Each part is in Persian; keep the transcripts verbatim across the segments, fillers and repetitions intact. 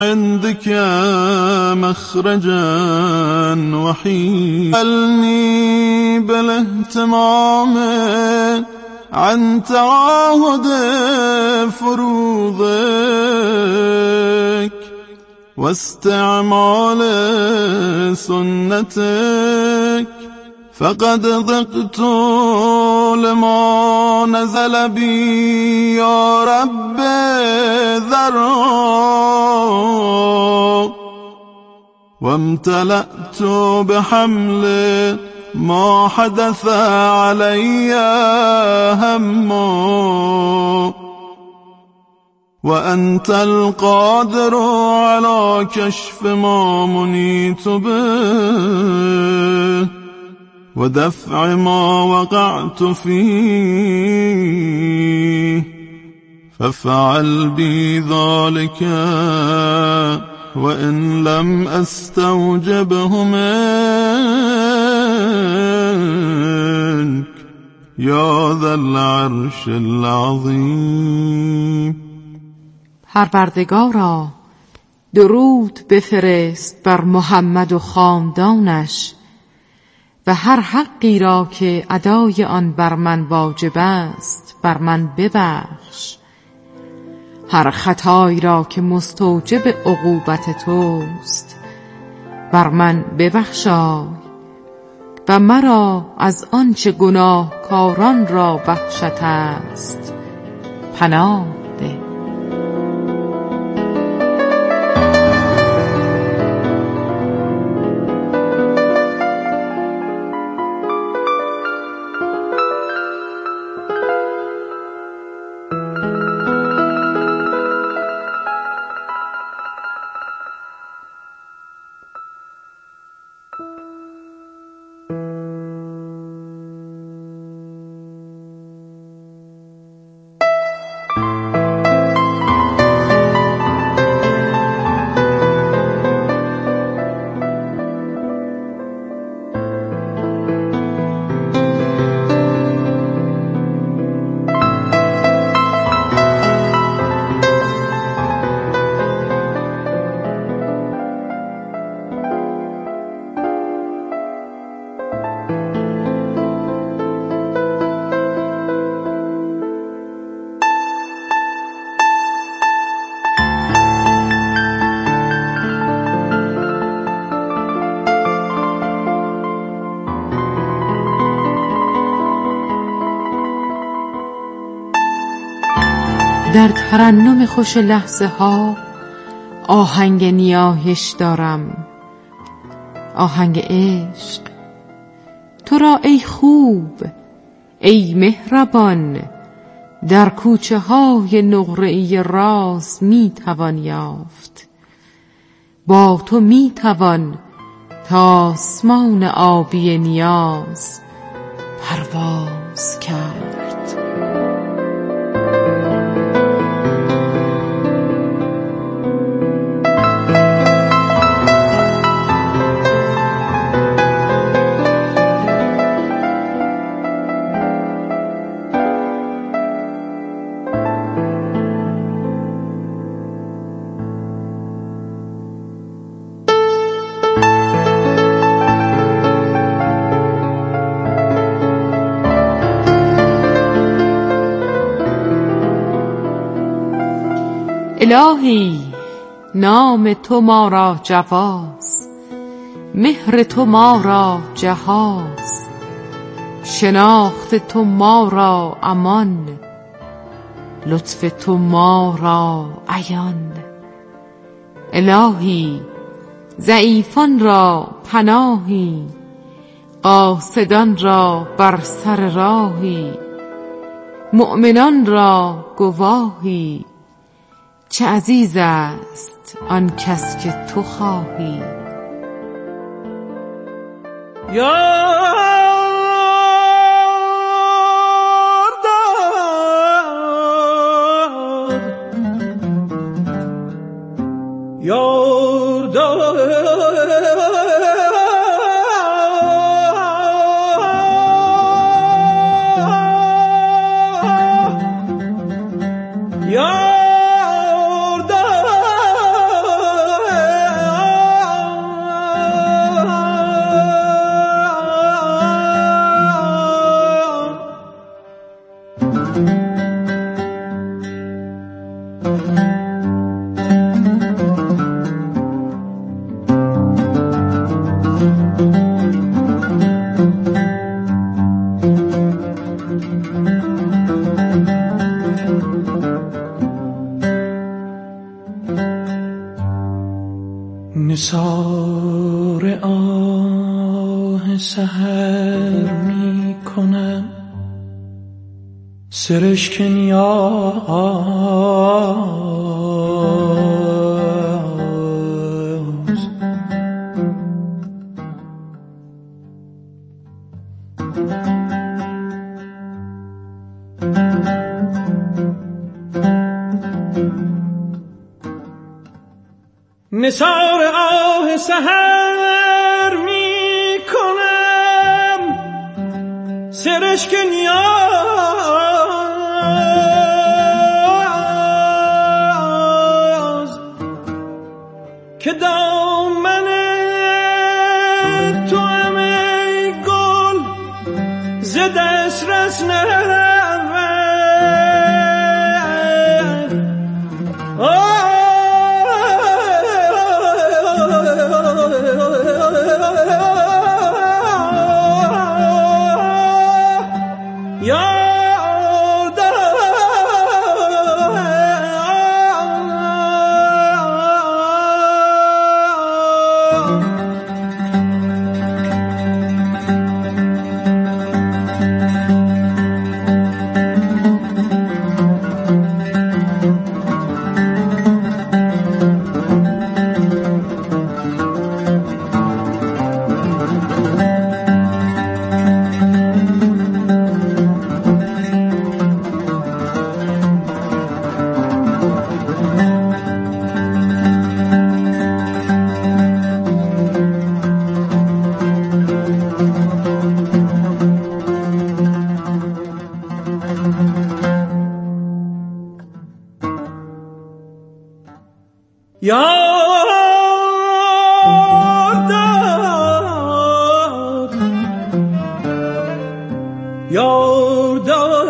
عندك مخرجا وحيلني بالاهتمام عن تعاهد فروضك واستعمال سنتك، فقد ضقت لما نزل بي يا رب ذرا، وامتلأت بحمل ما حدث علي هما، وأنت القادر على كشف ما منيت به ودفع ما وقعت فيه، فافعل بي ذلك وإن لم أستوجبه منك يا ذا العرش العظيم. پروردگارا درود بفرست بر محمد و خاندانش و هر حقی را که ادای آن بر من واجب است بر من ببخش، هر خطایی را که مستوجب عقوبت توست بر من ببخشای و مرا از آنچه گناهکاران را وحشت است پناه ده. در ترنم خوش لحظه ها آهنگ نیایش دارم، آهنگ عشق. تو را ای خوب، ای مهربان، در کوچه های نقره‌ای راز می توان یافت. با تو می توان تا آسمان آبی نیاز پرواز کرد. الهی نام تو ما را جواز، مهر تو ما را جهاز، شناخت تو ما را امان، لطف تو ما را عیان. الهی ضعیفان را پناهی، قاصدان را بر سر راهی، مؤمنان را گواهی. چه عزیز است آن کس که تو خواهی. نثار آه سحر می کنم سرشک نیاز نثار آه سحر می کنم سرشک نیاز که دامن تو هم ای گل ز دسترس نرود یار داد یار داد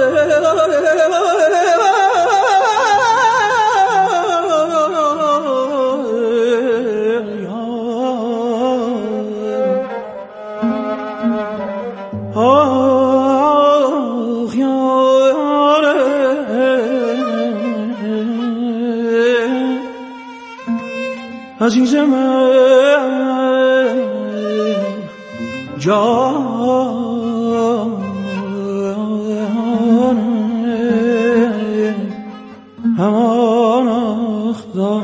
آه یار عزیز من جان همان اخدار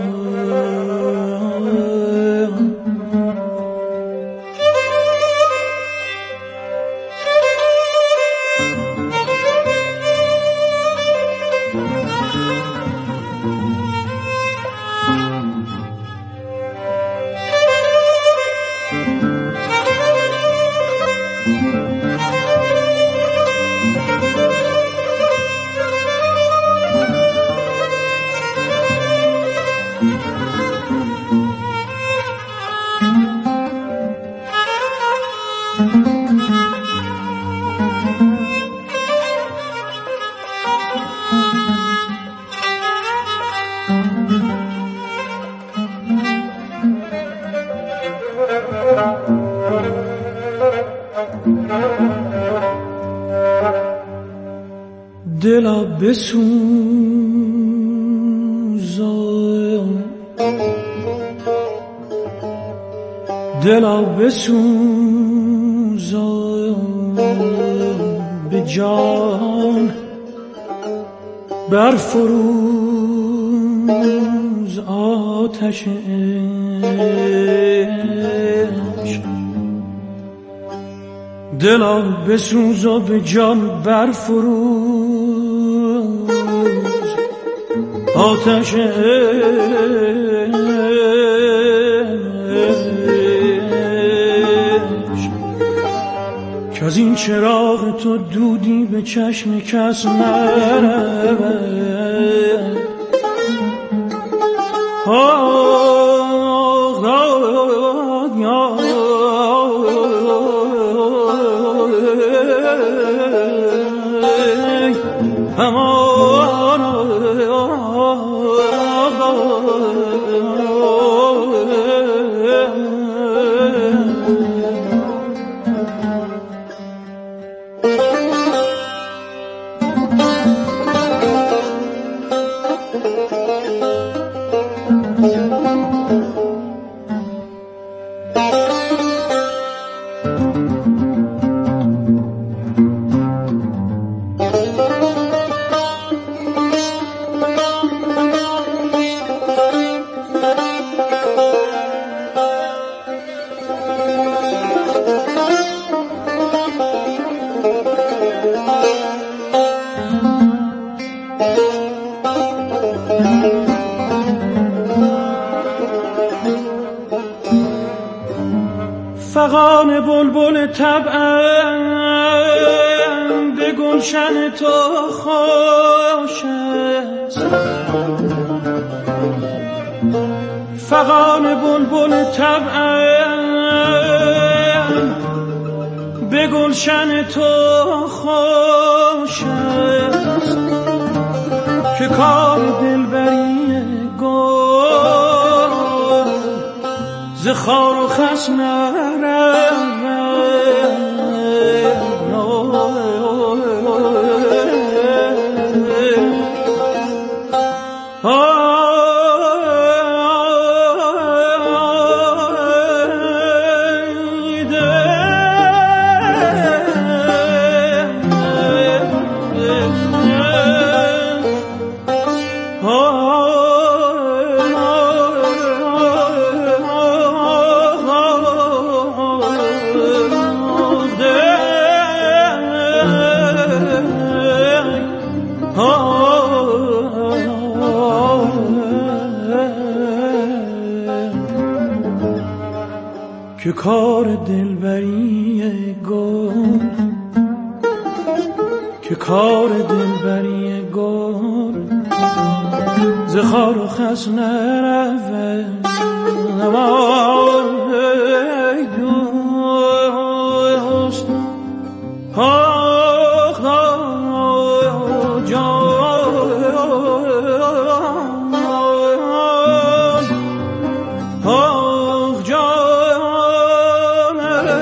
دلا بسوزان دلا بسوزان به جان برفروز آتش عشق دلا بسوز و به جان برفروز آتش عشق که از این چراغ تو دودی به چشم کس نرود آه آه یا همان Thank you. فغان بلبل طبعم به گلشن تو خوش است. فغان بلبل طبعم به گلشن تو خوش است که کار دلبری گل ز خار و خس نرود. که کار دلبری گل که کار دلبری گل ز خار و خس نرود. ای دوست آخ جان آخ جان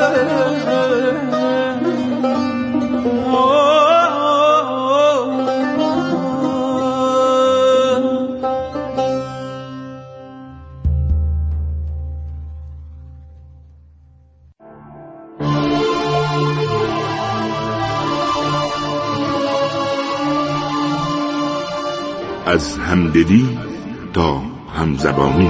از همدلی تا همزبانی.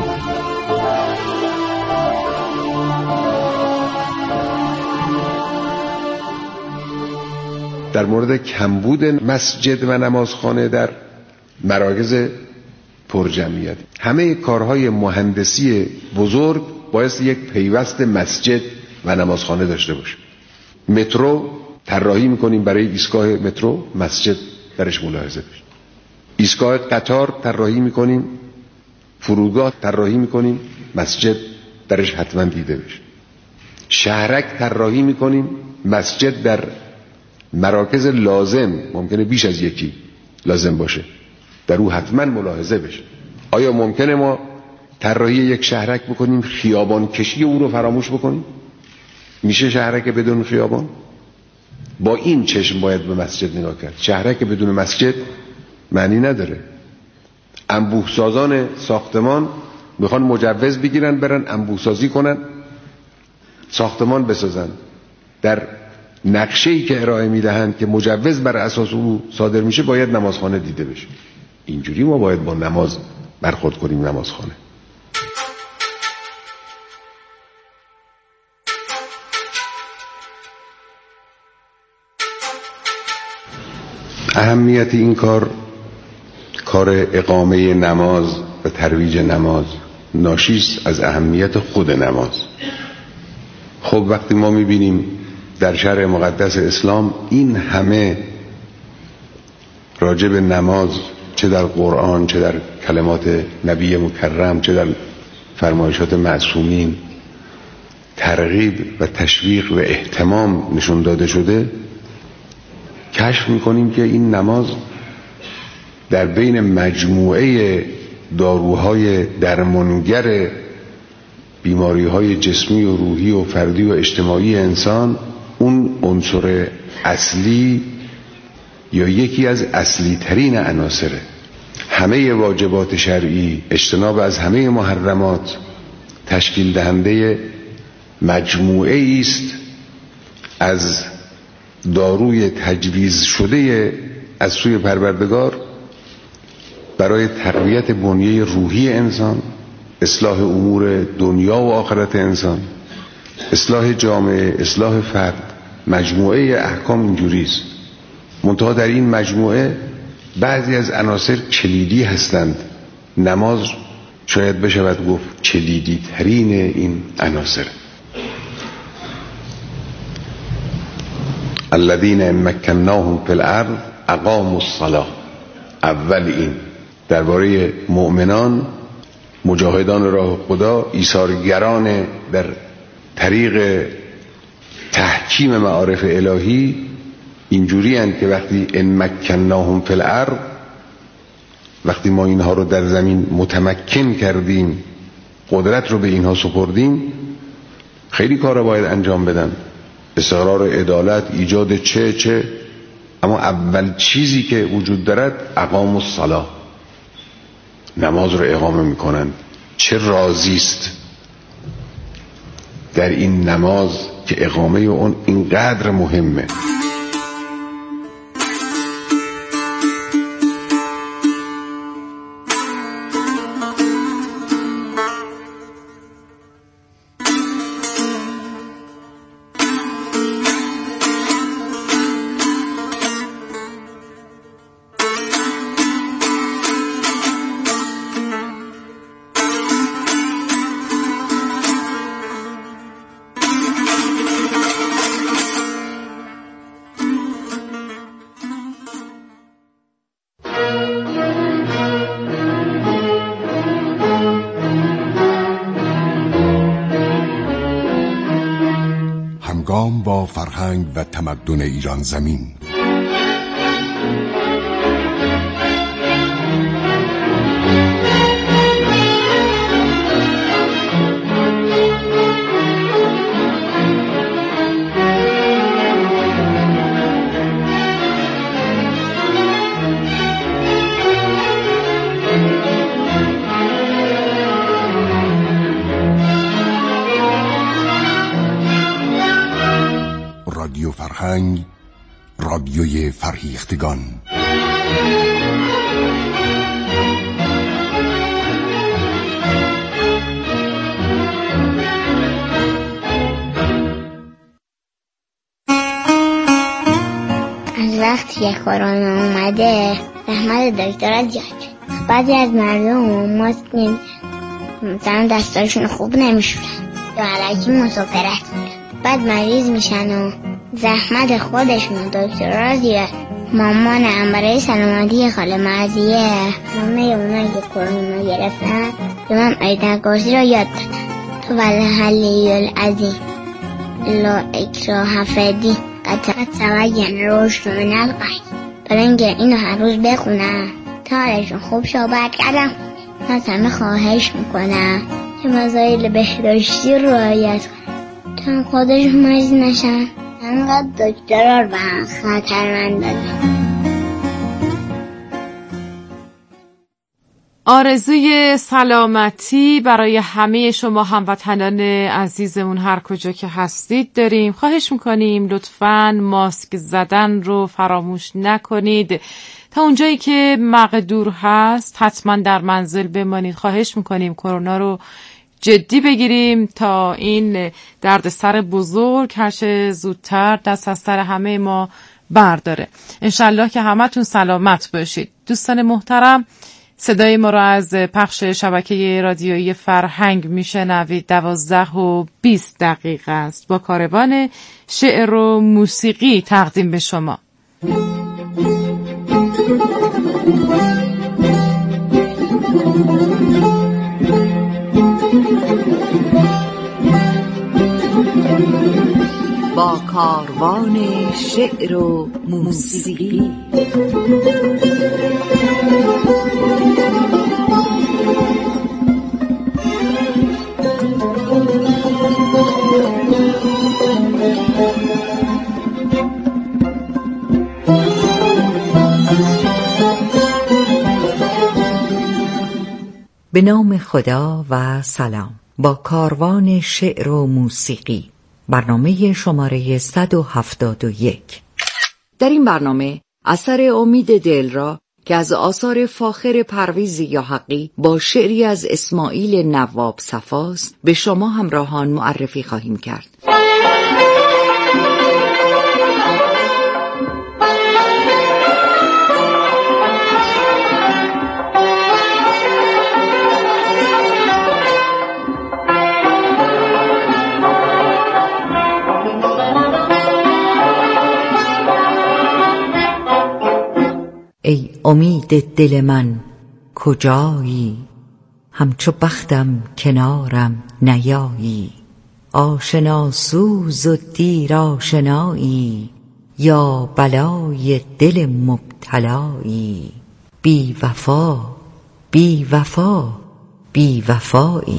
در مورد کمبود مسجد و نمازخانه در مراکز پرجمعیت، همه کارهای مهندسی بزرگ باید یک پیوست مسجد و نمازخانه داشته باشه. مترو طراحی میکنیم برای ایستگاه مترو مسجد درش ملاحظه بشه. ایستگاه قطار طراحی میکنیم، فرودگاه طراحی میکنیم، مسجد درش حتما دیده بشه. شهرک طراحی میکنیم، مسجد در مراکز لازم، ممکنه بیش از یکی لازم باشه، در او حتما ملاحظه بشه. آیا ممکنه ما طراحی یک شهرک بکنیم خیابان کشی او رو فراموش بکنیم؟ میشه شهرک بدون خیابان؟ با این چشم باید به مسجد نگاه کرد. شهرک بدون مسجد معنی نداره. انبوه سازان ساختمان میخوان مجوز بگیرن برن انبوه سازی کنن، ساختمان بسازن، در نقشه‌ای که ارائه میدهند که مجوز بر اساس او صادر میشه باید نمازخانه دیده بشه. اینجوری ما باید با نماز برخورد کنیم. نمازخانه اهمیت این کار، کار اقامه نماز و ترویج نماز، ناشیست از اهمیت خود نماز. خب وقتی ما میبینیم در شرع مقدس اسلام این همه راجع به نماز، چه در قرآن، چه در کلمات نبی مکرم، چه در فرمایشات معصومین، ترغیب و تشویق و اهتمام نشون داده شده، کشف میکنیم که این نماز در بین مجموعه داروهای درمانگر بیماریهای جسمی و روحی و فردی و اجتماعی انسان اون عنصر اصلی یا یکی از اصلی ترین عناصره. همه واجبات شرعی، اجتناب از همه محرمات تشکیل دهنده مجموعه است از داروی تجویز شده از سوی پروردگار برای تقویت بنیه روحی انسان، اصلاح امور دنیا و آخرت انسان، اصلاح جامعه، اصلاح فرد. مجموعه احکام اینجوریست. منتها در این مجموعه بعضی از عناصر کلیدی هستند. نماز شاید بشود گفت کلیدی ترین این عناصر. الذین مکناهم فی الارض اقاموا الصلاة. اول این درباره مؤمنان، مجاهدان راه خدا، ایثارگران در طریق تحکیم معارف الهی، اینجوری هستند که وقتی ان مکناهم فی الارض، وقتی ما اینها رو در زمین متمکن کردیم، قدرت رو به اینها سپردیم، خیلی کار رو باید انجام بدن، استقرار عدالت، ایجاد چه چه اما اول چیزی که وجود دارد اقام الصلاة، نماز رو اقامه میکنن. چه رازی است در این نماز که اقامه اون اینقدر مهمه. همگام با فرهنگ و تمدن ایران زمین. رادیو فرهنگ، رادیوی فرهیختگان. از وقتی که کرونا اومده زحمت دکترها زیاد شد. بعضی از مردم ماسک نمیزنن، مثلا دستاشون خوب نمیشورن یا علکی مسافرت میرن، بعد مریض میشن و زحمت خودشون و دکترها زیاد. مامانم برای سلامتی خاله مرضیه همه اونایی که کرونا گرفتن به من آیت کرسی رو یاد دادن. تو والحلی العظیم لا اکراه فی قد تبین الرشد من الغی. برای اینکه اینو هر روز بخونم تا حالشون خوب شو، برگردم خونه. از همه خواهش میکنم که مسائل بهداشتی رو رعایت کنن تا خودشون مریض نشن. انقدر دکترها رو به هم خطرمند دادن. آرزوی سلامتی برای همه شما هموطنان عزیزمون هر کجا که هستید داریم. خواهش میکنیم لطفاً ماسک زدن رو فراموش نکنید. تا اونجایی که مقدور هست حتما در منزل بمانید. خواهش میکنیم کرونا رو جدی بگیریم تا این دردسر بزرگ هر چه زودتر دست از سر همه ما برداره. انشالله که همتون سلامت باشید. دوستان محترم، صدای ما را از پخش شبکه رادیویی فرهنگ میشنوید. دوازده و بیست دقیقه است با کاروان شعر و موسیقی تقدیم به شما. با کاروان شعر و موسیقی. به نام خدا و سلام. با کاروان شعر و موسیقی، برنامه شماره صد و هفتاد و یک. در این برنامه اثر امید دل را که از آثار فاخر پرویز یاحقی با شعری از اسماعیل نواب صفاست به شما همراهان معرفی خواهیم کرد. امید دل من کجایی؟ همچو بختم کنارم نیایی. آشنا سوز و دیر آشنایی، یا بلای دل مبتلایی. بی وفا بی وفا بی وفایی.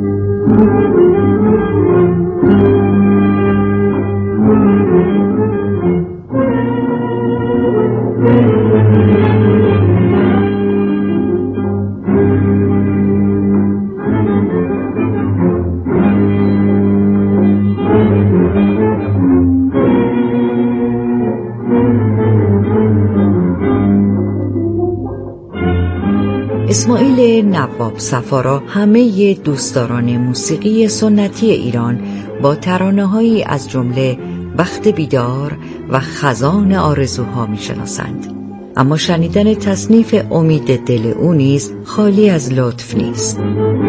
اسماعیل نواب صفا را همه دوستداران موسیقی سنتی ایران با ترانه‌هایی از جمله وقت بیدار و خزان آرزوها می‌شناسند. اما شنیدن تصنیف امید دل او نیز خالی از لطف نیست.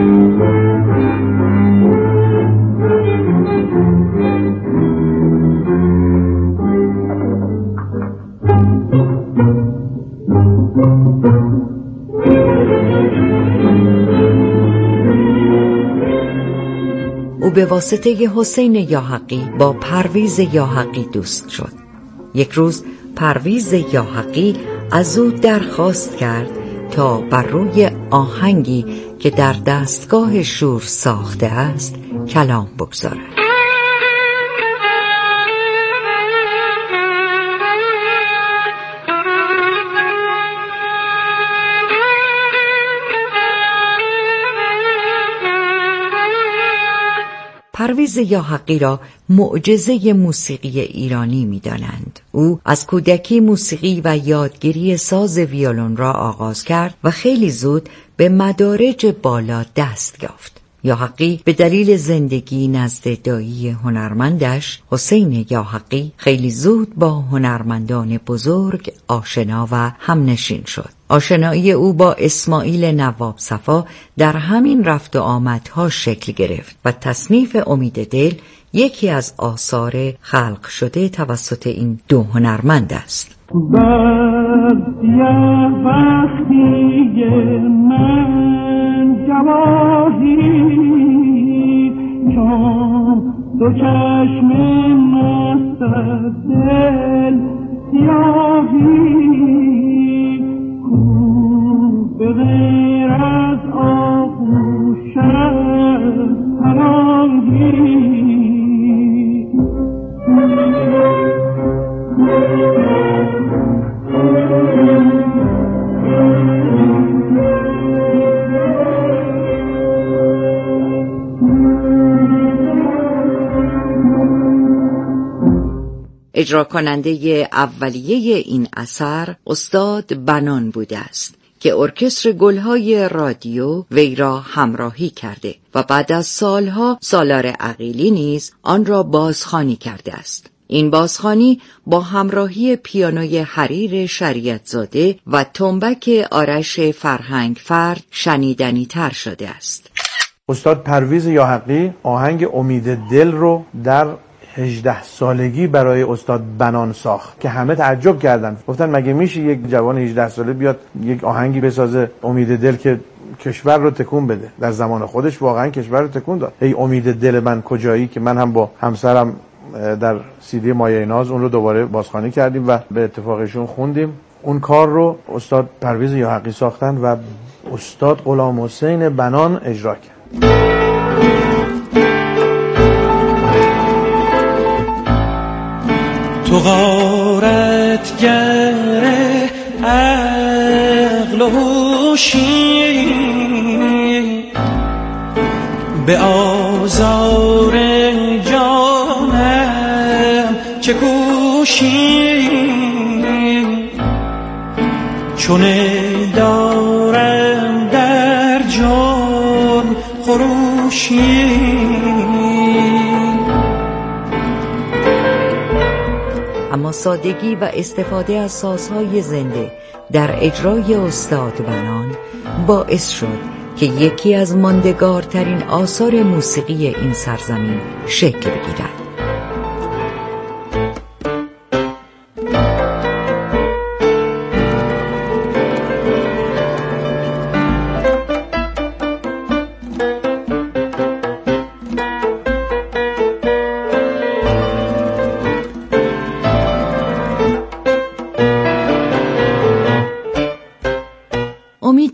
او به واسطه حسین یاحقی با پرویز یاحقی دوست شد. یک روز پرویز یاحقی از او درخواست کرد تا بر روی آهنگی که در دستگاه شور ساخته است کلام بگذارد. پرویز یاحقی را معجزه موسیقی ایرانی می‌دانند. او از کودکی موسیقی و یادگیری ساز ویولون را آغاز کرد و خیلی زود به مدارج بالا دست یافت. یاحقی به دلیل زندگی نزد دایی هنرمندش حسین یاحقی خیلی زود با هنرمندان بزرگ آشنا و همنشین شد. آشنایی او با اسماعیل نواب صفا در همین رفت و آمدها شکل گرفت و تصنیف امید دل یکی از آثار خلق شده توسط این دو هنرمند است. دو چشم مست دل سیاهی کو به غیر از آغوش هرانگی. اجرا کننده اولیه این اثر استاد بنان بوده است که ارکستر گلهای رادیو وی را همراهی کرده و بعد از سالها سالار عقیلی نیز آن را بازخوانی کرده است. این بازخوانی با همراهی پیانوی حریر شریعت زاده و تنبک آرش فرهنگ فرد شنیدنی تر شده است. استاد پرویز یاحقی آهنگ امید دل رو در هجده سالگی برای استاد بنان ساخت که همه تعجب کردن. گفتن مگه میشه یک جوان هجده ساله بیاد یک آهنگی بسازه امید دل که کشور رو تکون بده؟ در زمان خودش واقعا کشور رو تکون داد. ای امید دل من کجایی که من هم با همسرم در سیدی مایه ناز اون رو دوباره بازخوانی کردیم و به اتفاقشون خوندیم. اون کار رو استاد پرویز یاحقی ساختن و استاد غلام حسین بنان اجرا کرد. تو غارتگر عقل و هوشی به آزار جانم چه کوشی، چون دارم در جان خروشی. اما سادگی و استفاده از سازهای زنده در اجرای استاد بنان باعث شد که یکی از ماندگارترین آثار موسیقی این سرزمین شکل بگیرد.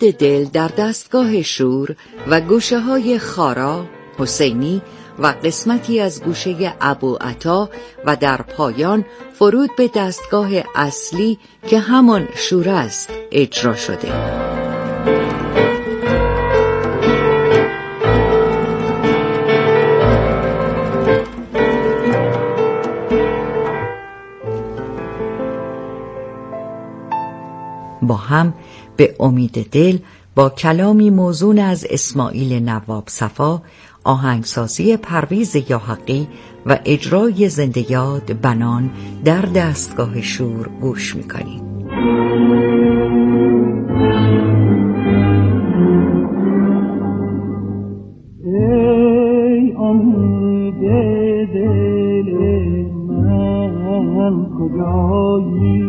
امید دل در دستگاه شور و گوشه های خارا، حسینی و قسمتی از گوشه ابو عطا و در پایان فرود به دستگاه اصلی که همان شور است اجرا شده. با هم به امید دل با کلامی موزون از اسماعیل نواب صفا، آهنگسازی پرویز یاحقی و اجرای زنده یاد بنان در دستگاه شور گوش می‌کنیم. ای امید دل من کجایی،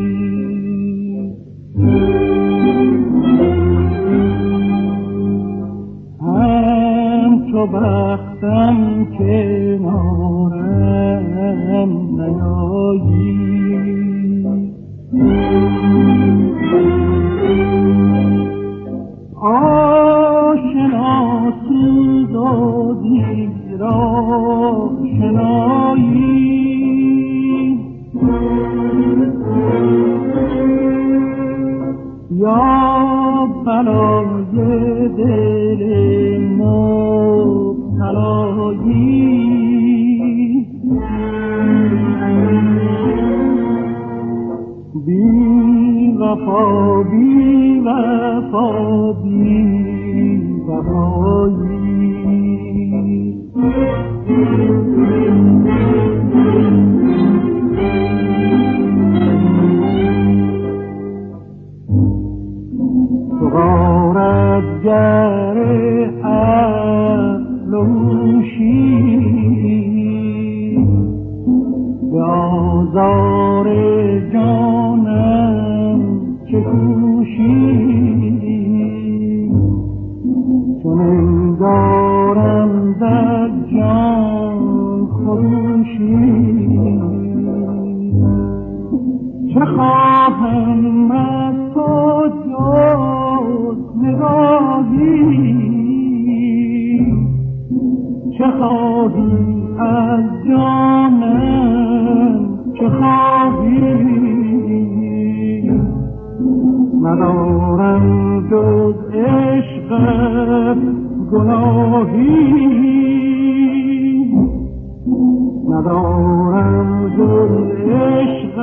همچو بختم کنارم نیایی، آشنا سوزادی را شنایی، یا بلای دل مبتلایی، بی وفا بی وفا بی وفایی، تو غارتگر عقل و هوشی، به آزار جانم چه کوشی، چون انگارم در جان خروشی، چه خواهم از تو جز نگاهی، چه خواهی از جانم چه خواهی، ندارم جز عشق گناهی، ندارم جز عشق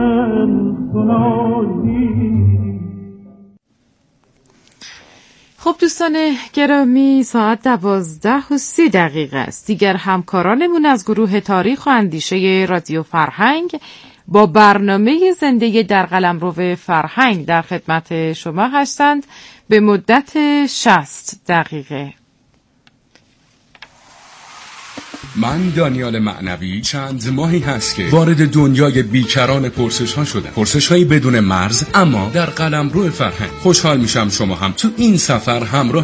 گناهی. خب دوستان گرامی، ساعت دوازده و سی دقیقه است. دیگر همکارانمون از گروه تاریخ و اندیشه رادیو فرهنگ با برنامه زنده در قلمرو فرهنگ در خدمت شما هستند به مدت شصت دقیقه. من دانیال معنوی چند ماهی هست که وارد دنیای بیکران پرسش ها شدم، پرسش هایی بدون مرز اما در قلمرو فرهنگ. خوشحال میشم شما هم تو این سفر همراه